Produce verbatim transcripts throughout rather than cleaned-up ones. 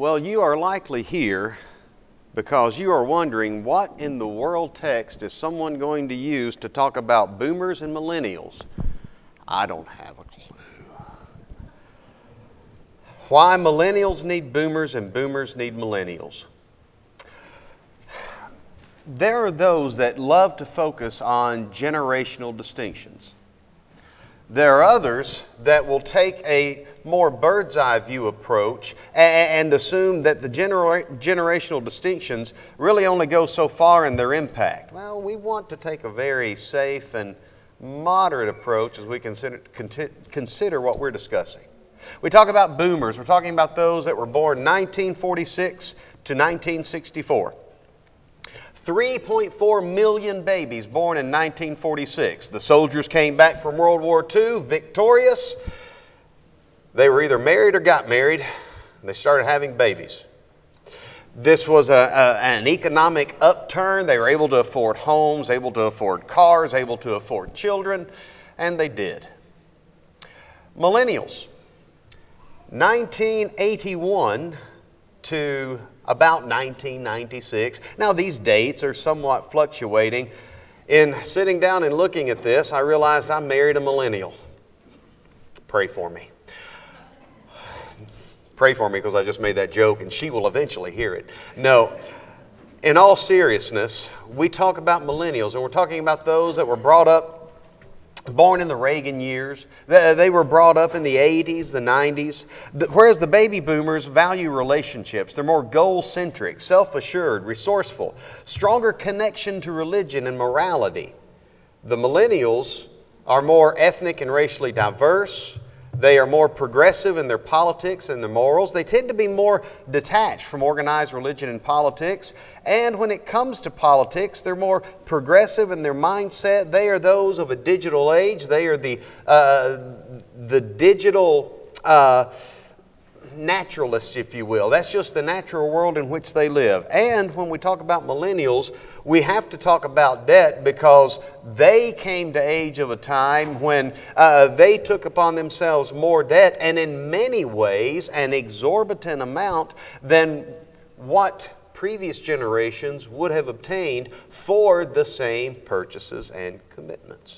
Well, you are likely here because you are wondering what in the world text is someone going to use to talk about boomers and millennials. I don't have a clue. Why millennials need boomers and boomers need millennials. There are those that love to focus on generational distinctions. There are others that will take a more bird's eye view approach and assume that the genera- generational distinctions really only go so far in their impact. Well, we want to take a very safe and moderate approach as we consider, consider what we're discussing. We talk about boomers. We're talking about those that were born nineteen forty-six to nineteen sixty-four. three point four million babies born in nineteen forty-six. The soldiers came back from World War Two victorious. They were either married or got married. They started having babies. This was a, a, an economic upturn. They were able to afford homes, able to afford cars, able to afford children, and they did. Millennials, nineteen eighty-one to about nineteen ninety-six. Now these dates are somewhat fluctuating. In sitting down and looking at this, I realized I married a millennial. Pray for me. Pray for me because I just made that joke and she will eventually hear it. No, in all seriousness, we talk about millennials and we're talking about those that were brought up, born in the Reagan years. They were brought up in the eighties, the nineties, whereas the baby boomers value relationships. They're more goal-centric, self-assured, resourceful, stronger connection to religion and morality. The millennials are more ethnic and racially diverse. They are more progressive in their politics and their morals. They tend to be more detached from organized religion and politics. And when it comes to politics, they're more progressive in their mindset. They are those of a digital age. They are the, uh, the digital uh, naturalists, if you will. That's just the natural world in which they live. And when we talk about millennials, we have to talk about debt because they came to age of a time when uh, they took upon themselves more debt and in many ways an exorbitant amount than what previous generations would have obtained for the same purchases and commitments.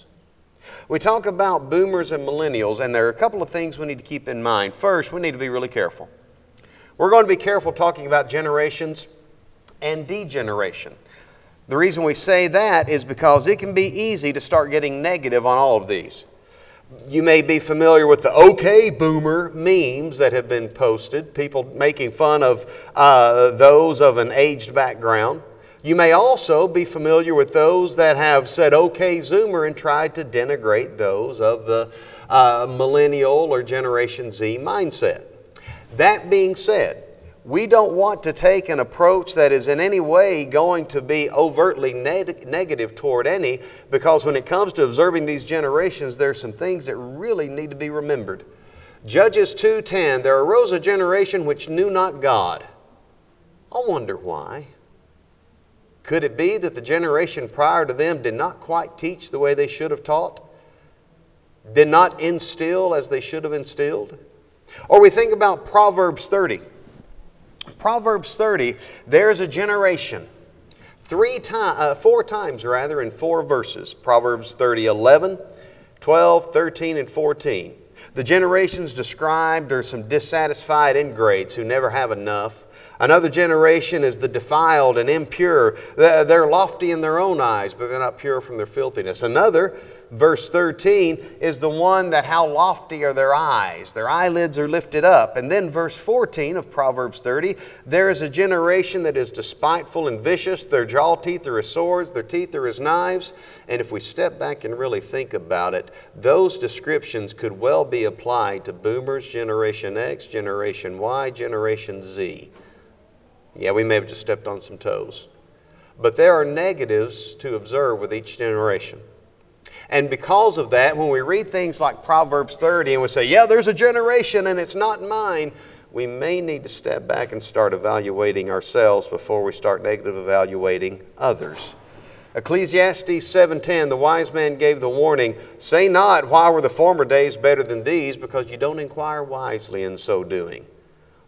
We talk about boomers and millennials, and there are a couple of things we need to keep in mind. First, we need to be really careful. We're going to be careful talking about generations and degeneration. The reason we say that is because it can be easy to start getting negative on all of these. You may be familiar with the OK Boomer memes that have been posted, people making fun of uh, those of an aged background. You may also be familiar with those that have said OK Zoomer and tried to denigrate those of the uh, millennial or Generation Z mindset. That being said, we don't want to take an approach that is in any way going to be overtly neg- negative toward any, because when it comes to observing these generations, there are some things that really need to be remembered. Judges two ten, there arose a generation which knew not God. I wonder why. Could it be that the generation prior to them did not quite teach the way they should have taught? Did not instill as they should have instilled? Or we think about Proverbs thirty. Proverbs thirty, there's a generation. Three times, uh, four times rather, in four verses. Proverbs thirty, eleven, twelve, thirteen, and fourteen. The generations described are some dissatisfied ingrates who never have enough. Another generation is the defiled and impure. They're lofty in their own eyes, but they're not pure from their filthiness. Another, verse thirteen, is the one that how lofty are their eyes. Their eyelids are lifted up. And then verse fourteen of Proverbs thirty, there is a generation that is despiteful and vicious. Their jaw teeth are as swords, their teeth are as knives. And if we step back and really think about it, those descriptions could well be applied to boomers, Generation X, Generation Y, Generation Z. Yeah, we may have just stepped on some toes. But there are negatives to observe with each generation. And because of that, when we read things like Proverbs thirty and we say, yeah, there's a generation and it's not mine, we may need to step back and start evaluating ourselves before we start negative evaluating others. Ecclesiastes seven ten, the wise man gave the warning, say not, why were the former days better than these, because you don't inquire wisely in so doing.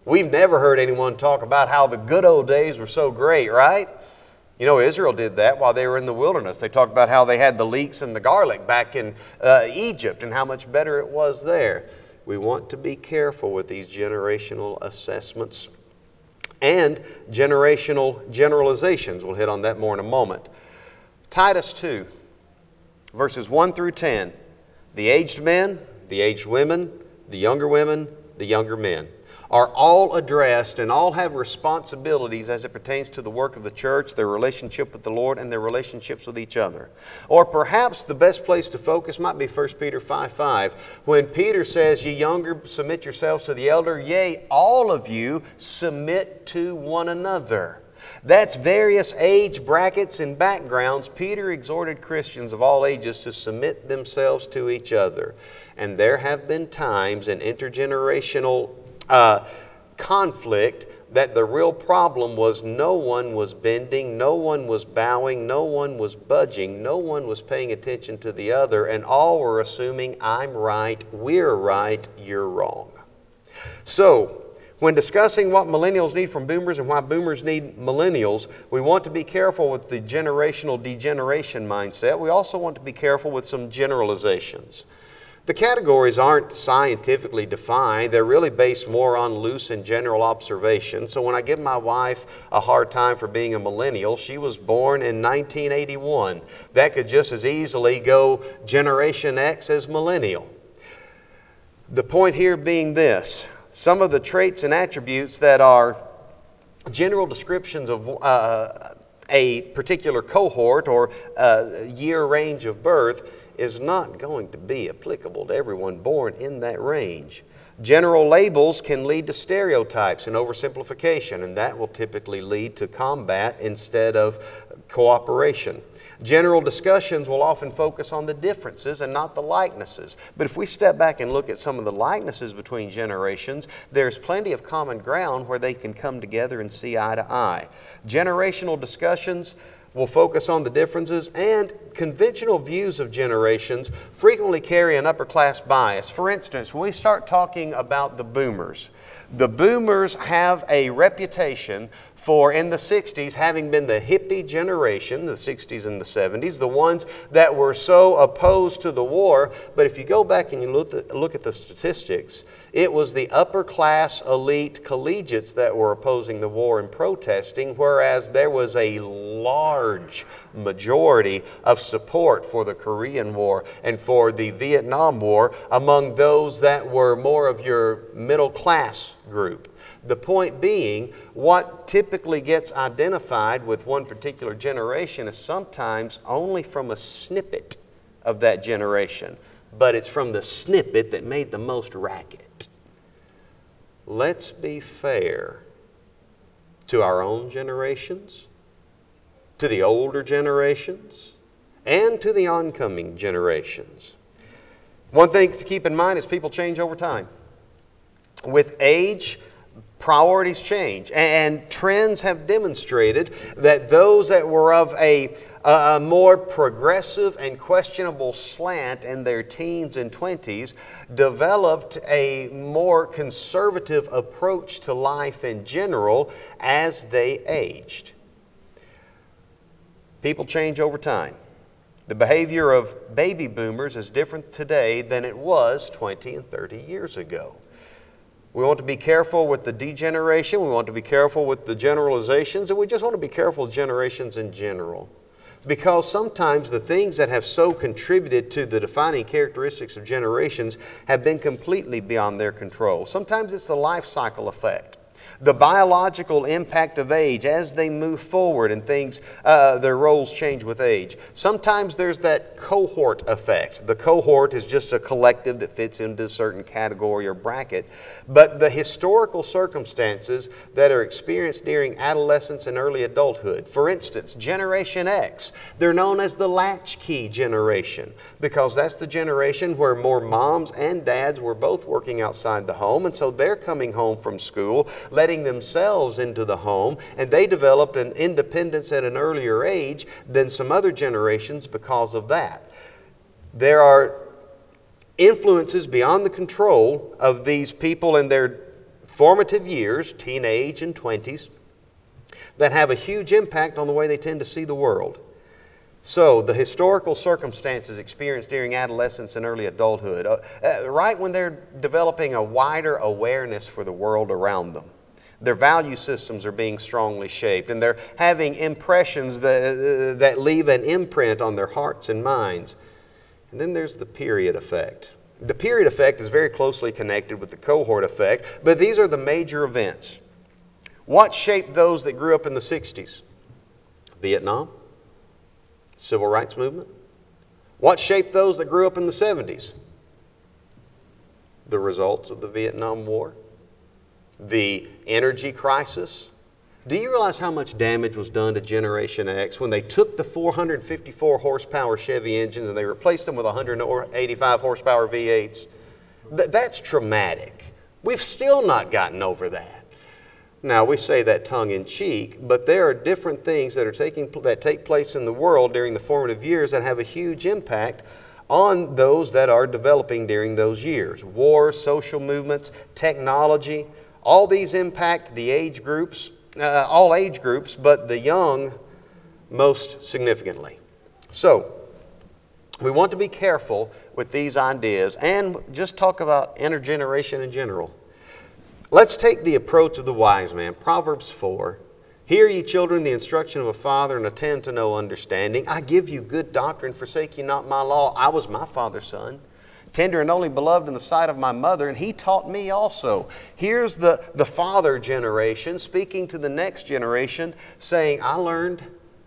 We've never heard anyone talk about how the good old days were so great, right? You know, Israel did that while they were in the wilderness. They talked about how they had the leeks and the garlic back in uh, Egypt and how much better it was there. We want to be careful with these generational assessments and generational generalizations. We'll hit on that more in a moment. Titus two, verses one through ten. The aged men, the aged women, the younger women, the younger men are all addressed and all have responsibilities as it pertains to the work of the church, their relationship with the Lord, and their relationships with each other. Or perhaps the best place to focus might be First Peter five five, when Peter says, "Ye younger, submit yourselves to the elder, yea, all of you submit to one another." That's various age brackets and backgrounds. Peter exhorted Christians of all ages to submit themselves to each other. And there have been times in intergenerational Uh, conflict that the real problem was no one was bending, no one was bowing, no one was budging, no one was paying attention to the other, and all were assuming I'm right, we're right, you're wrong. So, when discussing what millennials need from boomers and why boomers need millennials, we want to be careful with the generational degeneration mindset. We also want to be careful with some generalizations. The categories aren't scientifically defined. They're really based more on loose and general observation. So when I give my wife a hard time for being a millennial, she was born in nineteen eighty-one. That could just as easily go Generation X as millennial. The point here being this: some of the traits and attributes that are general descriptions of uh, a particular cohort or uh, year range of birth is not going to be applicable to everyone born in that range. General labels can lead to stereotypes and oversimplification, and that will typically lead to combat instead of cooperation. General discussions will often focus on the differences and not the likenesses. But if we step back and look at some of the likenesses between generations, there's plenty of common ground where they can come together and see eye to eye. Generational discussions will focus on the differences, and conventional views of generations frequently carry an upper class bias. For instance, when we start talking about the boomers, the boomers have a reputation for, in the sixties, having been the hippie generation, the sixties and the seventies, the ones that were so opposed to the war. But if you go back and you look at, look at the statistics, it was the upper class elite collegiates that were opposing the war and protesting, whereas there was a large majority of support for the Korean War and for the Vietnam War among those that were more of your middle class group. The point being, what typically gets identified with one particular generation is sometimes only from a snippet of that generation, but it's from the snippet that made the most racket. Let's be fair to our own generations, to the older generations, and to the oncoming generations. One thing to keep in mind is people change over time. With age, priorities change, and trends have demonstrated that those that were of a, a more progressive and questionable slant in their teens and twenties developed a more conservative approach to life in general as they aged. People change over time. The behavior of baby boomers is different today than it was twenty and thirty years ago. We want to be careful with the degeneration, we want to be careful with the generalizations, and we just want to be careful with generations in general. Because sometimes the things that have so contributed to the defining characteristics of generations have been completely beyond their control. Sometimes it's the life cycle effect. The biological impact of age as they move forward and things, uh, their roles change with age. Sometimes there's that cohort effect. The cohort is just a collective that fits into a certain category or bracket. But the historical circumstances that are experienced during adolescence and early adulthood, for instance, Generation X, they're known as the latchkey generation because that's the generation where more moms and dads were both working outside the home, and so they're coming home from school, letting themselves into the home, and they developed an independence at an earlier age than some other generations because of that. There are influences beyond the control of these people and their formative years, teenage and twenties, that have a huge impact on the way they tend to see the world. So the historical circumstances experienced during adolescence and early adulthood, uh, uh, right when they're developing a wider awareness for the world around them. Their value systems are being strongly shaped, and they're having impressions that, uh, that leave an imprint on their hearts and minds. And then there's the period effect. The period effect is very closely connected with the cohort effect, but these are the major events. What shaped those that grew up in the sixties? Vietnam, Civil Rights Movement. What shaped those that grew up in the seventies? The results of the Vietnam War. The energy crisis. Do you realize how much damage was done to Generation X when they took the four hundred fifty-four horsepower Chevy engines and they replaced them with one hundred eighty-five horsepower V eights? Th- that's traumatic. We've still not gotten over that. Now, we say that tongue in cheek, but there are different things that are taking that take place in the world during the formative years that have a huge impact on those that are developing during those years. Wars, social movements, technology. All these impact the age groups, uh, all age groups, but the young most significantly. So, we want to be careful with these ideas and just talk about intergeneration in general. Let's take the approach of the wise man. Proverbs four. Hear ye children the instruction of a father, and attend to know understanding. I give you good doctrine, forsake ye not my law. I was my father's son, tender and only beloved in the sight of my mother, and he taught me also. Here's the, the father generation speaking to the next generation, saying, I learned,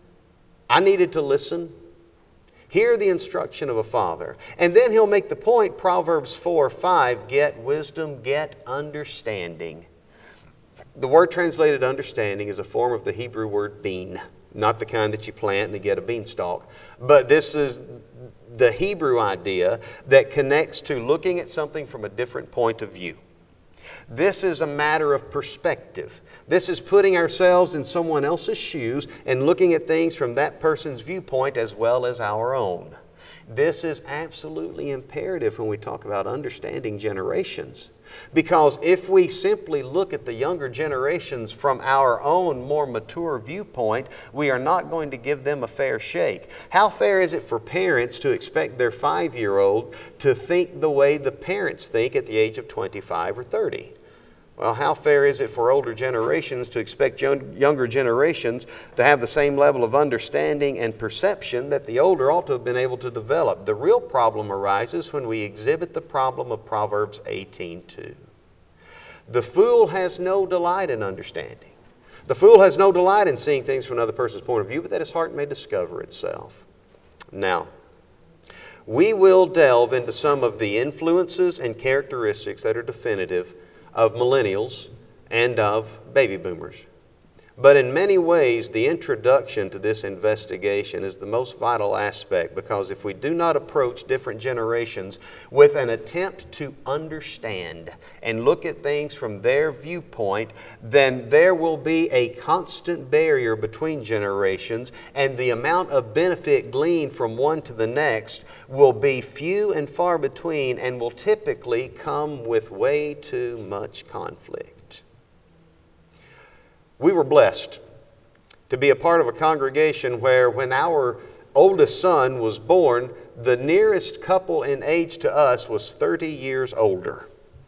I needed to listen. Hear the instruction of a father. And then he'll make the point, Proverbs four five, get wisdom, get understanding. The word translated understanding is a form of the Hebrew word bean, not the kind that you plant and you get a beanstalk. But this is the Hebrew idea that connects to looking at something from a different point of view. This is a matter of perspective. This is putting ourselves in someone else's shoes and looking at things from that person's viewpoint as well as our own. This is absolutely imperative when we talk about understanding generations. Because if we simply look at the younger generations from our own more mature viewpoint, we are not going to give them a fair shake. How fair is it for parents to expect their five-year-old to think the way the parents think at the age of twenty-five or thirty? Well, how fair is it for older generations to expect young, younger generations to have the same level of understanding and perception that the older ought to have been able to develop? The real problem arises when we exhibit the problem of Proverbs eighteen two. The fool has no delight in understanding. The fool has no delight in seeing things from another person's point of view, but that his heart may discover itself. Now, we will delve into some of the influences and characteristics that are definitive of millennials and of baby boomers. But in many ways, the introduction to this investigation is the most vital aspect, because if we do not approach different generations with an attempt to understand and look at things from their viewpoint, then there will be a constant barrier between generations, and the amount of benefit gleaned from one to the next will be few and far between, and will typically come with way too much conflict. We were blessed to be a part of a congregation where, when our oldest son was born, the nearest couple in age to us was thirty years older.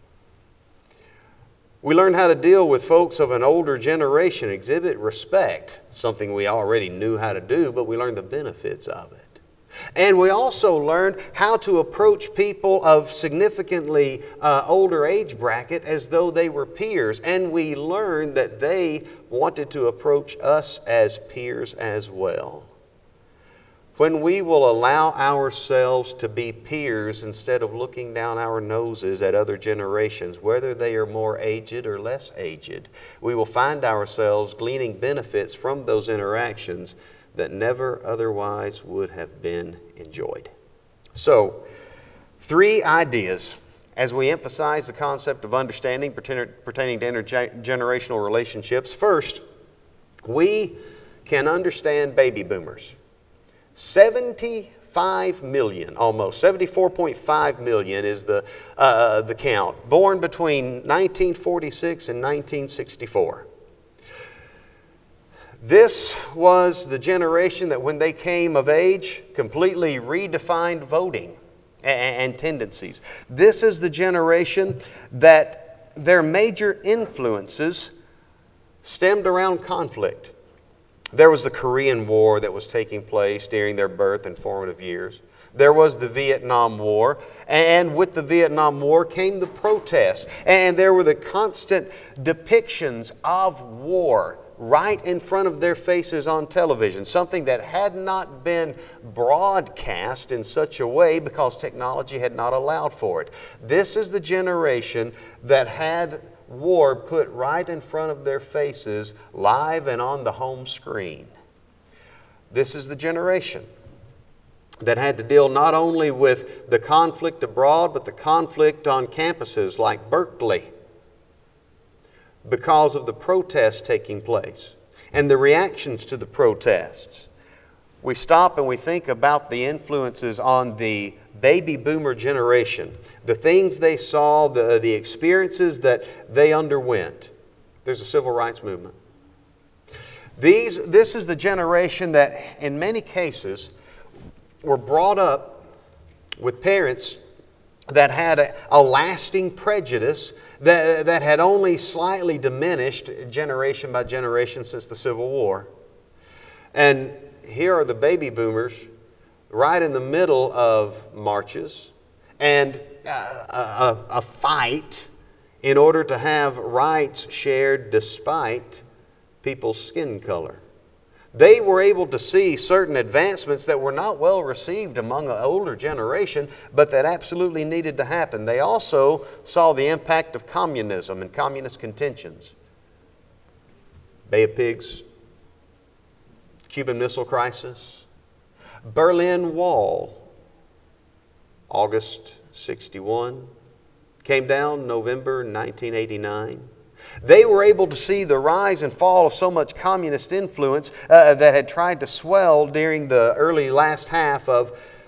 We learned how to deal with folks of an older generation, exhibit respect, something we already knew how to do, but we learned the benefits of it. And we also learned how to approach people of significantly uh, older age bracket as though they were peers. And we learned that they wanted to approach us as peers as well. When we will allow ourselves to be peers instead of looking down our noses at other generations, whether they are more aged or less aged, we will find ourselves gleaning benefits from those interactions that never otherwise would have been enjoyed. So, three ideas as we emphasize the concept of understanding pertaining to intergenerational relationships. First, we can understand baby boomers. seventy seventy-five million, almost. seventy-four point five million is the, uh, the count. Born between nineteen forty-six and nineteen sixty-four. This was the generation that when they came of age, completely redefined voting and tendencies. This is the generation that their major influences stemmed around conflict. There was the Korean War that was taking place during their birth and formative years. There was the Vietnam War, and with the Vietnam War came the protests. And there were the constant depictions of war right in front of their faces on television, something that had not been broadcast in such a way because technology had not allowed for it. This is the generation that had war put right in front of their faces, live and on the home screen. This is the generation that had to deal not only with the conflict abroad, but the conflict on campuses like Berkeley, because of the protests taking place and the reactions to the protests. We stop and we think about the influences on the baby boomer generation, the things they saw, the, the experiences that they underwent. There's a civil rights movement. These, this is the generation that in many cases were brought up with parents that had a, a lasting prejudice that, that had only slightly diminished generation by generation since the Civil War. And here are the baby boomers right in the middle of marches and a, a, a fight in order to have rights shared despite people's skin color. They were able to see certain advancements that were not well received among an older generation, but that absolutely needed to happen. They also saw the impact of communism and communist contentions. Bay of Pigs, Cuban Missile Crisis, Berlin Wall, August sixty-one, came down November nineteen eighty-nine. They were able to see the rise and fall of so much communist influence uh, that had tried to swell during the early last half of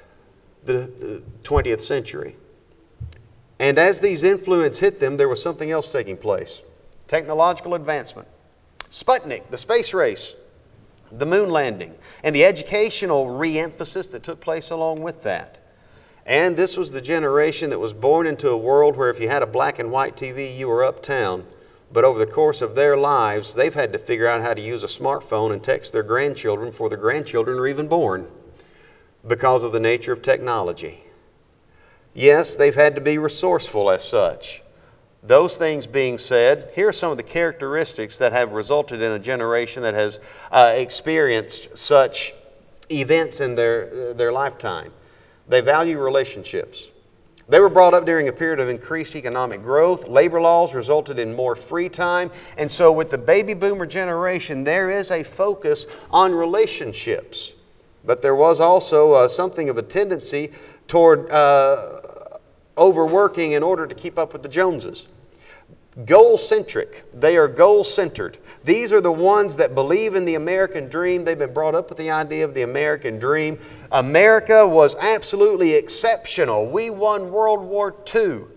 the twentieth century. And as these influences hit them, there was something else taking place. Technological advancement. Sputnik, the space race, the moon landing, and the educational re-emphasis that took place along with that. And this was the generation that was born into a world where if you had a black and white T V, you were uptown. But over the course of their lives, they've had to figure out how to use a smartphone and text their grandchildren before their grandchildren are even born because of the nature of technology. Yes, they've had to be resourceful as such. Those things being said, here are some of the characteristics that have resulted in a generation that has uh, experienced such events in their, their lifetime. They value relationships. They were brought up during a period of increased economic growth. Labor laws resulted in more free time. And so with the baby boomer generation, there is a focus on relationships. But there was also uh, something of a tendency toward uh, overworking in order to keep up with the Joneses. Goal-centric. They are goal-centered. These are the ones that believe in the American dream. They've been brought up with the idea of the American dream. America was absolutely exceptional. We won World War Two.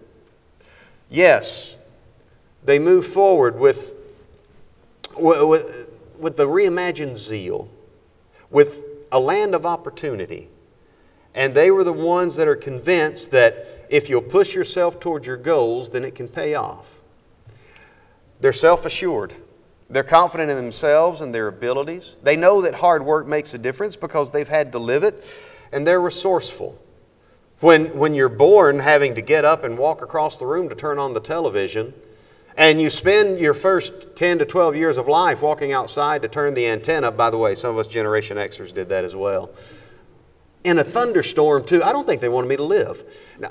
Yes, they moved forward with, with, with the reimagined zeal, with a land of opportunity. And they were the ones that are convinced that if you'll push yourself towards your goals, then it can pay off. They're self-assured. They're confident in themselves and their abilities. They know that hard work makes a difference because they've had to live it. And they're resourceful. When, when you're born having to get up and walk across the room to turn on the television, and you spend your first ten to twelve years of life walking outside to turn the antenna, by the way, some of us Generation Xers did that as well, in a thunderstorm too. I don't think they wanted me to live. Now,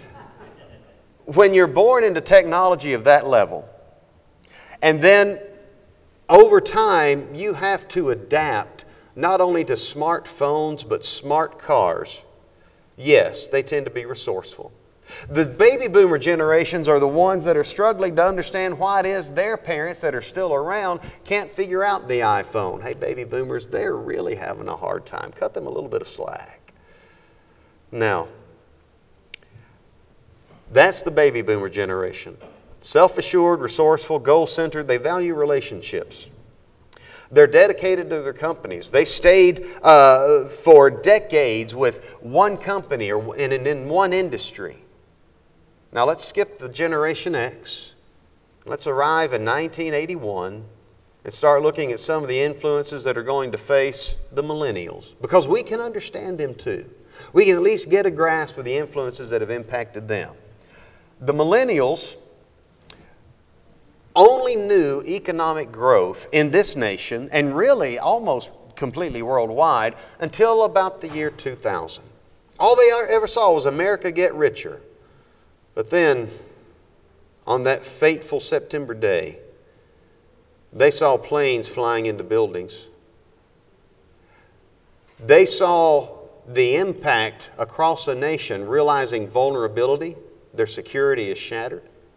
when you're born into technology of that level, and then over time, you have to adapt not only to smartphones, but smart cars. Yes, they tend to be resourceful. The baby boomer generations are the ones that are struggling to understand why it is their parents that are still around can't figure out the iPhone. Hey, baby boomers, they're really having a hard time. Cut them a little bit of slack. Now, that's the baby boomer generation. Self-assured, resourceful, goal-centered. They value relationships. They're dedicated to their companies. They stayed uh, for decades with one company or in, in one industry. Now let's skip the Generation X. Let's arrive in nineteen eighty-one and start looking at some of the influences that are going to face the millennials, because we can understand them too. We can at least get a grasp of the influences that have impacted them. The millennials only knew economic growth in this nation, and really almost completely worldwide, until about the year two thousand. All they ever saw was America get richer. But then, on that fateful September day, they saw planes flying into buildings. They saw the impact across a nation, realizing vulnerability, their security is shattered.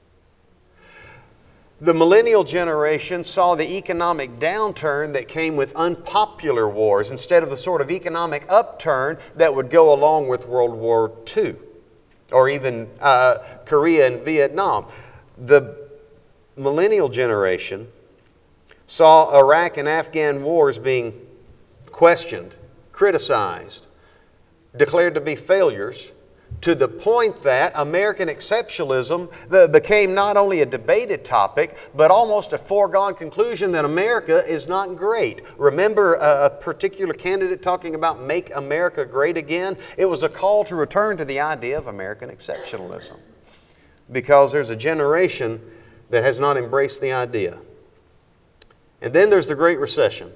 The millennial generation saw the economic downturn that came with unpopular wars instead of the sort of economic upturn that would go along with World War Two or even uh, Korea and Vietnam. The millennial generation saw Iraq and Afghan wars being questioned, criticized, declared to be failures, to the point that American exceptionalism became not only a debated topic, but almost a foregone conclusion that America is not great. Remember a particular candidate talking about make America great again? It was a call to return to the idea of American exceptionalism, because there's a generation that has not embraced the idea. And then there's the Great Recession.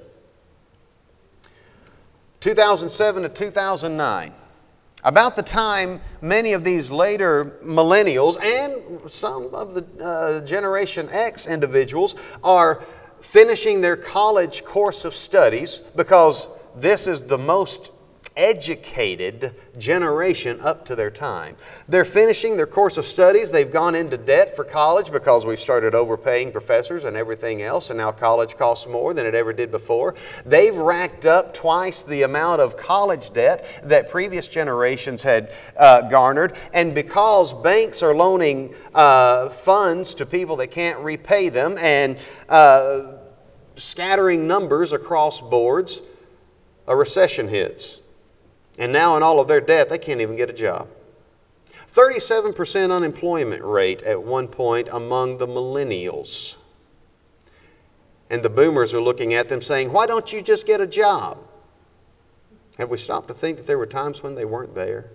two thousand seven to two thousand nine. About the time many of these later millennials and some of the uh, Generation X individuals are finishing their college course of studies, because this is the most educated generation up to their time. They're finishing their course of studies. They've gone into debt for college because we've started overpaying professors and everything else, and now college costs more than it ever did before. They've racked up twice the amount of college debt that previous generations had uh, garnered, and because banks are loaning uh, funds to people that can't repay them and uh, scattering numbers across boards, a recession hits. And now in all of their debt, they can't even get a job. thirty-seven percent unemployment rate at one point among the millennials. And the boomers are looking at them saying, why don't you just get a job? Have we stopped to think that there were times when they weren't there?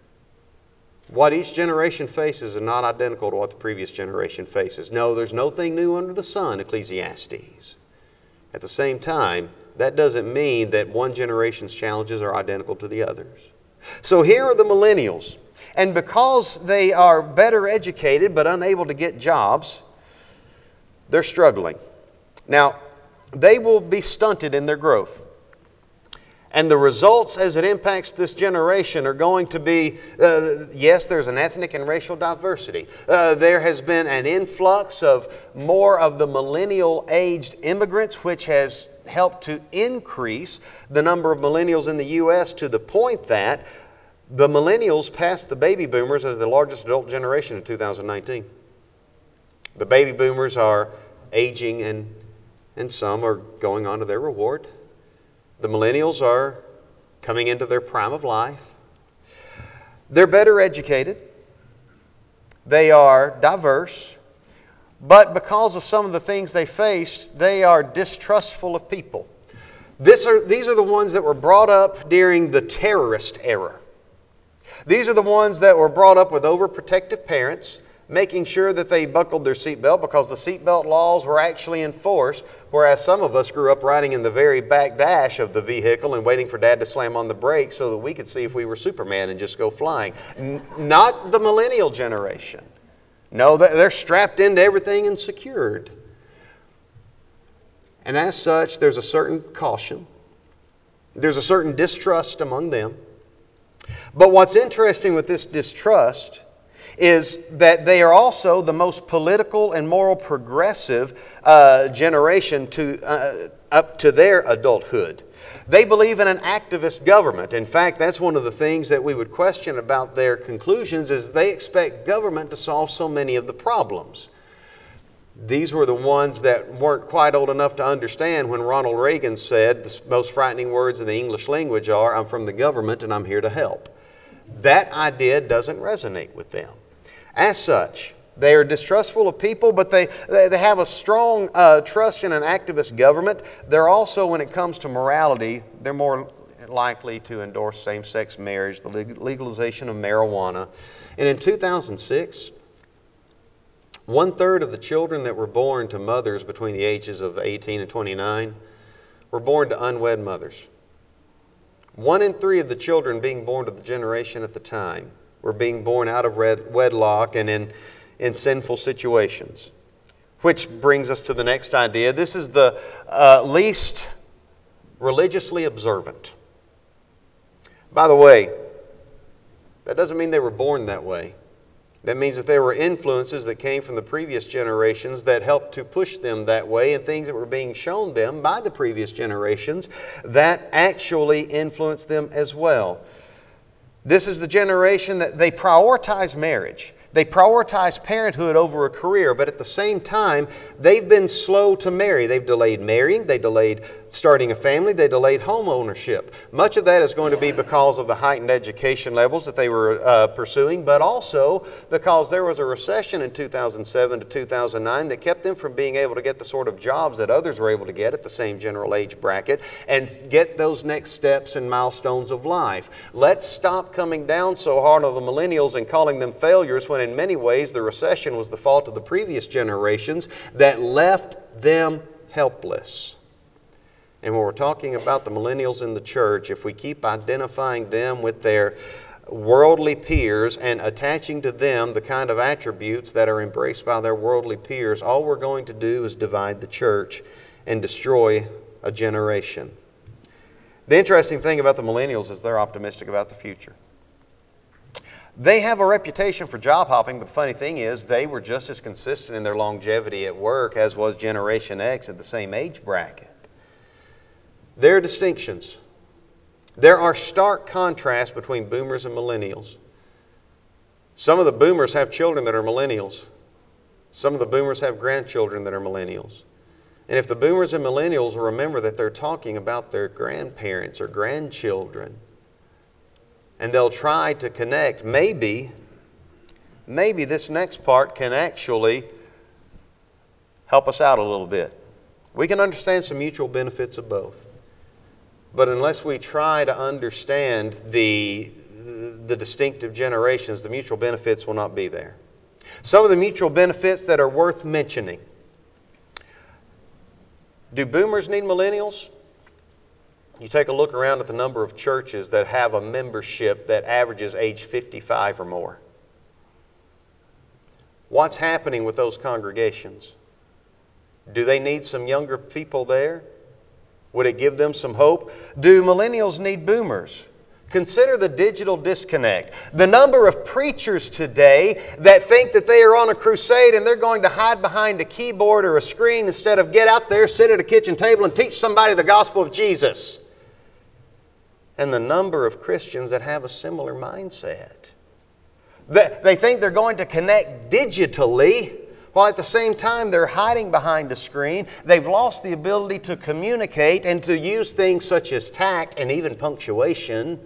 What each generation faces is not identical to what the previous generation faces. No, there's nothing new under the sun, Ecclesiastes. At the same time, that doesn't mean that one generation's challenges are identical to the others. So here are the millennials. And because they are better educated but unable to get jobs, they're struggling. Now, they will be stunted in their growth. And the results as it impacts this generation are going to be, uh, yes, there's an ethnic and racial diversity. Uh, there has been an influx of more of the millennial-aged immigrants, which has helped to increase the number of millennials in the U S to the point that the millennials passed the baby boomers as the largest adult generation in two thousand nineteen. The baby boomers are aging, and, and some are going on to their reward. The millennials are coming into their prime of life. They're better educated. They are diverse. But because of some of the things they face, they are distrustful of people. This are, these are the ones that were brought up during the terrorist era. These are the ones that were brought up with overprotective parents, making sure that they buckled their seatbelt because the seatbelt laws were actually enforced, whereas some of us grew up riding in the very back dash of the vehicle and waiting for Dad to slam on the brakes so that we could see if we were Superman and just go flying. N- not the millennial generation. No, they're strapped into everything and secured. And as such, there's a certain caution. There's a certain distrust among them. But what's interesting with this distrust is that they are also the most political and moral progressive uh, generation to uh, up to their adulthood. They believe in an activist government. In fact, that's one of the things that we would question about their conclusions, is they expect government to solve so many of the problems. These were the ones that weren't quite old enough to understand when Ronald Reagan said the most frightening words in the English language are, "I'm from the government and I'm here to help." That idea doesn't resonate with them. As such, they are distrustful of people, but they, they have a strong uh, trust in an activist government. They're also, when it comes to morality, they're more likely to endorse same-sex marriage, the legalization of marijuana. And in two thousand six, one-third of the children that were born to mothers between the ages of eighteen and twenty-nine were born to unwed mothers. One in three of the children being born to the generation at the time were being born out of wedlock and in, in sinful situations. Which brings us to the next idea. This is the uh, least religiously observant. By the way, that doesn't mean they were born that way. That means that there were influences that came from the previous generations that helped to push them that way, and things that were being shown them by the previous generations that actually influenced them as well. This is the generation that they prioritize marriage. They prioritize parenthood over a career, but at the same time, they've been slow to marry. They've delayed marrying, they delayed starting a family, they delayed home ownership. Much of that is going to be because of the heightened education levels that they were uh, pursuing, but also because there was a recession in two thousand seven to two thousand nine that kept them from being able to get the sort of jobs that others were able to get at the same general age bracket and get those next steps and milestones of life. Let's stop coming down so hard on the millennials and calling them failures when in many ways the recession was the fault of the previous generations that left them helpless. And when we're talking about the millennials in the church, if we keep identifying them with their worldly peers and attaching to them the kind of attributes that are embraced by their worldly peers, all we're going to do is divide the church and destroy a generation. The interesting thing about the millennials is they're optimistic about the future. They have a reputation for job hopping, but the funny thing is they were just as consistent in their longevity at work as was Generation X at the same age bracket. There are distinctions. There are stark contrasts between boomers and millennials. Some of the boomers have children that are millennials. Some of the boomers have grandchildren that are millennials. And if the boomers and millennials will remember that they're talking about their grandparents or grandchildren, and they'll try to connect, maybe, maybe this next part can actually help us out a little bit. We can understand some mutual benefits of both. But unless we try to understand the, the distinctive generations, the mutual benefits will not be there. Some of the mutual benefits that are worth mentioning. Do boomers need millennials? You take a look around at the number of churches that have a membership that averages age fifty-five or more. What's happening with those congregations? Do they need some younger people there? Would it give them some hope? Do millennials need boomers? Consider the digital disconnect. The number of preachers today that think that they are on a crusade and they're going to hide behind a keyboard or a screen instead of get out there, sit at a kitchen table and teach somebody the gospel of Jesus. And the number of Christians that have a similar mindset. They think they're going to connect digitally, while at the same time they're hiding behind a screen. They've lost the ability to communicate and to use things such as tact and even punctuation.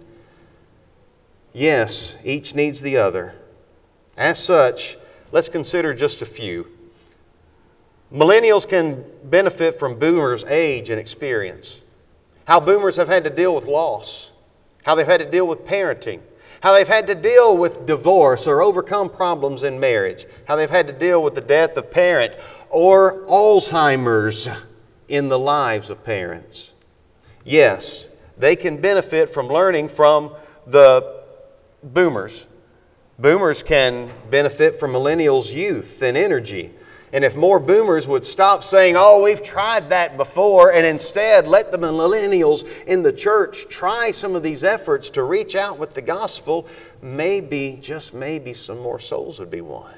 Yes, each needs the other. As such, let's consider just a few. Millennials can benefit from boomers' age and experience. How boomers have had to deal with loss. How they've had to deal with parenting. How they've had to deal with divorce or overcome problems in marriage. How they've had to deal with the death of parent or Alzheimer's in the lives of parents. Yes, they can benefit from learning from the boomers. Boomers can benefit from millennials' youth and energy. And if more boomers would stop saying, oh, we've tried that before, and instead let the millennials in the church try some of these efforts to reach out with the gospel, maybe, just maybe, some more souls would be won.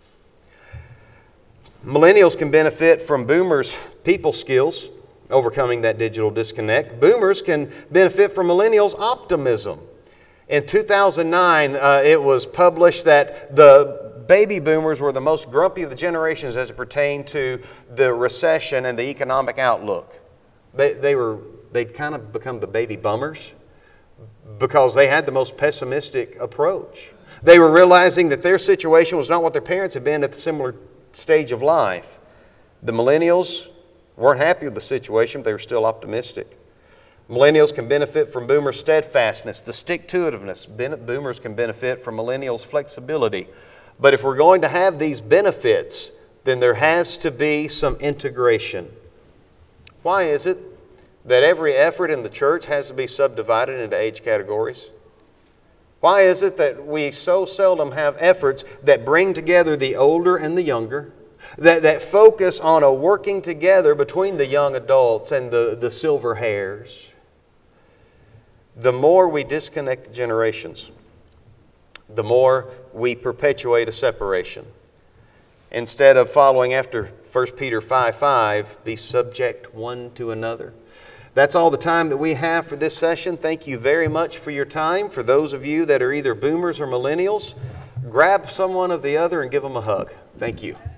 Millennials can benefit from boomers' people skills, overcoming that digital disconnect. Boomers can benefit from millennials' optimism. In two thousand nine, uh, it was published that the baby boomers were the most grumpy of the generations as it pertained to the recession and the economic outlook. They, they were, they'd kind of become the baby bummers because they had the most pessimistic approach. They were realizing that their situation was not what their parents had been at the similar stage of life. The millennials weren't happy with the situation, but they were still optimistic. Millennials can benefit from boomers' steadfastness, the stick-to-itiveness. Boomers can benefit from millennials' flexibility. But if we're going to have these benefits, then there has to be some integration. Why is it that every effort in the church has to be subdivided into age categories? Why is it that we so seldom have efforts that bring together the older and the younger, that, that focus on a working together between the young adults and the, the silver hairs? The more we disconnect the generations, the more we perpetuate a separation. Instead of following after First Peter five five, be subject one to another. That's all the time that we have for this session. Thank you very much for your time. For those of you that are either boomers or millennials, grab someone of the other and give them a hug. Thank you.